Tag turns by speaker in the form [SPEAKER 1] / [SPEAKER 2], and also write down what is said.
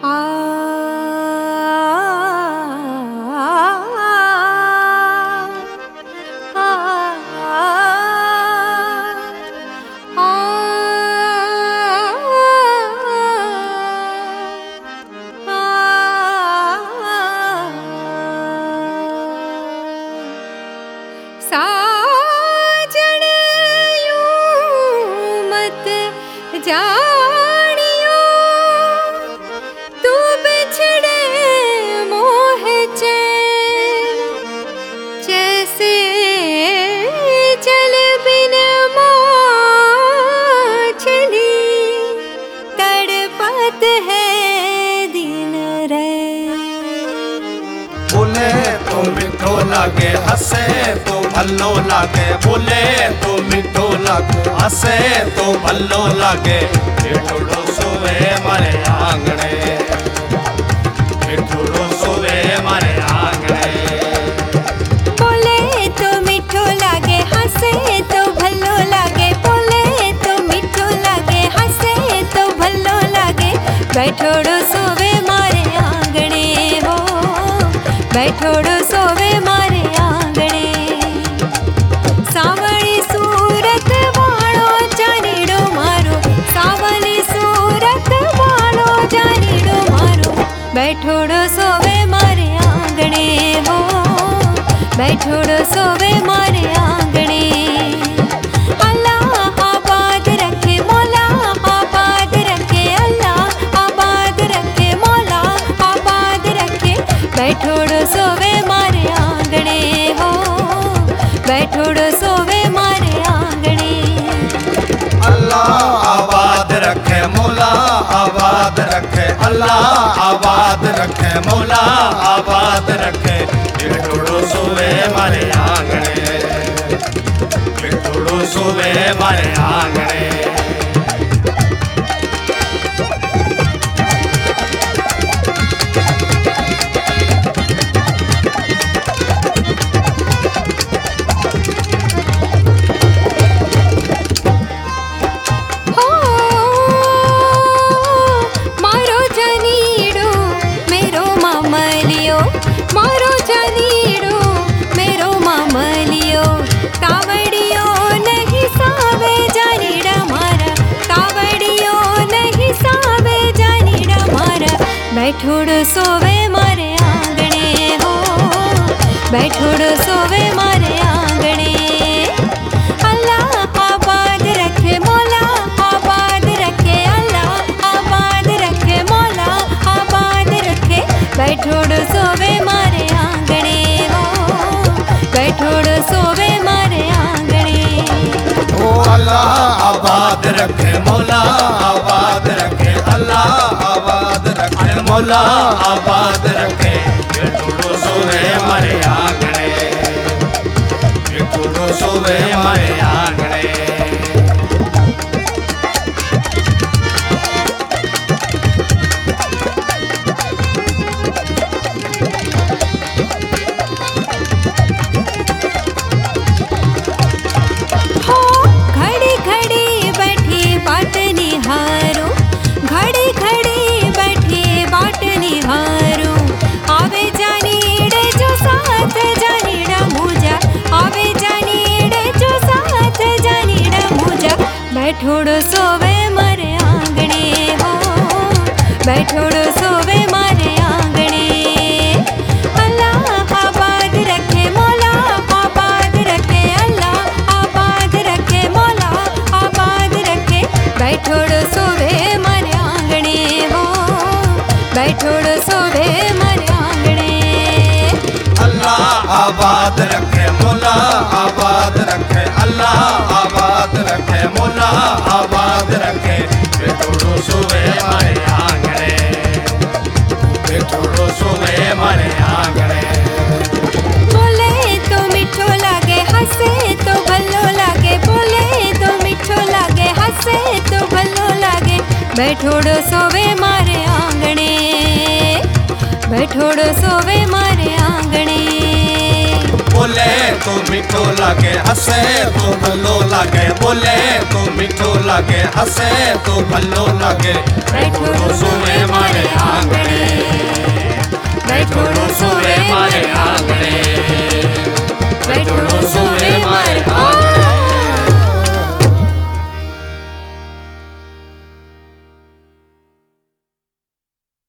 [SPEAKER 1] साजन यूं मत जानियो, तू बिछड़े मोह चैन, जैसे जल बिन मछली तड़पत है दिन रात।
[SPEAKER 2] बोले तो मिठो लागे, हंसे तो भलो लागे। बोले तो मिठो लागे, हंसे तो भलो लागे। मिठोड़ो सोवे मारे आंगणे, मिठोड़ो सोवे मारे आंगणे।
[SPEAKER 1] बोले तो मिठो लागे, हंसे तो भलो लागे। बोले तो मिठो लागे, हंसे तो भलो लागे। बैठोड़ो सोवे मारे आंगणे हो, बैठोड़ो सोवे मारे आंगणे। सावली सूरत वाळो जानीड़ो मारो, सावली सूरत वाळो जानीड़ो मारो। बैठोड़ो सोवे मारे आंगणे हो, बैठोड़ो सोवे मारे आंगणे। अल्लाह आबाद रखे, मौला आबाद रखे। अल्लाह आबाद रखे, मौला आबाद रखे। बैठोड़ो सोवे मारे आंगणे हो, बैठोड़ो सोवे मारे आंगणे।
[SPEAKER 2] अल्लाह आबाद रखे, मौला आबाद रखे। अल्लाह आबाद रखे, मौला आबाद रखे। मिठोड़ो सोवे मारे आंगणे, मिठोड़ो सोवे मारे आंगणे।
[SPEAKER 1] हो मारो जनीड़ो मेरो मामलियो, मारो जनीड़ो मेरो मामलियो। तावड़ियो नहीं सावे जानीड़ा मारा, तावड़ियो नहीं सावे जानीड़ा मारा। बैठोड़ो सोवे मारे आंगणे हो, बैठोड़ो सोवे मारे आंगणे। अल्लाह आबाद रखे, मौला आबाद रखे। अल्लाह आबाद रखे, मौला आबाद रखे। बैठोड़ो सोवे मारे आंगणे हो, बैठोड़ो सोवे मारे आंगणे।
[SPEAKER 2] ओ अल्लाह आबाद रखे, मौला आबाद रखे। अल्लाह आबाद रखे, मौला आबाद रखे। मिठोड़ो सोवे मारे आंगणे, मिठोड़ो सोवे मारे आंगणे।
[SPEAKER 1] हो घड़ी घड़ी बैठी बाट निहारो, घड़ी घड़ी बैठी बाट निहारो। आवे जानीड़े जो साथ जानीड़ा मुझा, आवे जानीड़े जो साथ जानीड़ा मुझा। बैठोड़ो सोवे मारे आंगणे हो, बैठोड़ो सोवे मारे आंगणे। अल्लाह आबाद रखे, मौला आबाद रखे। अल्लाह आबाद रखे, मौला आबाद रखे। बैठोड़ो सोवे मारे आंगणे हो, बैठोड़ो सोवे मारे आंगणे।
[SPEAKER 2] अल्लाह आबाद रखे, मौला आबाद रखे। अल्लाह आबाद रखे, मौला आबाद रखे। मिठोड़ो सोवे मारे आंगणे, मिठोड़ो सोवे मारे आंगणे।
[SPEAKER 1] बोले तो मिठो लागे, हंसे तो भलो लागे। बोले तो मिठो लागे, हंसे तो भलो लागे। बैठोड़ो सोवे मारे आंगणे, बैठोड़ो सोवे मारे आंगणे।
[SPEAKER 2] बोले तो मीठो लागे हसे तो भलो लागे बोले तो मीठो लागे हसे तो भलो लागे
[SPEAKER 1] बैठो
[SPEAKER 2] सोवे मारे आंगणे